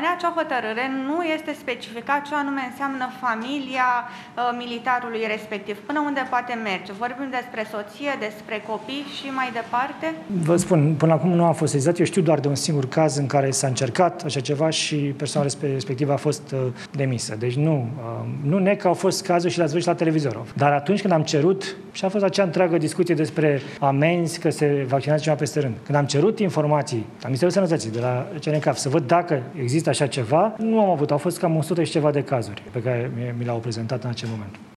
În acea hotărâre nu este specificat ce anume înseamnă familia militarului respectiv, până unde poate merge. Vorbim despre soție, despre copii și mai departe? Vă spun, până acum nu a fost sesizat. Eu știu doar de un singur caz în care s-a încercat așa ceva și persoana respectivă a fost demisă. Deci nu neg că au fost cazuri și le-ați văzut la televizor. Dar atunci când am cerut, și a fost acea întreagă discuție despre amenzi, că se vaccinează cineva peste rând. Când am cerut informații la Ministerul Sănătății, de la CNCAF, să văd dacă există așa ceva, nu am avut. Au fost cam 100 și ceva de cazuri pe care mi le-au prezentat în acel moment.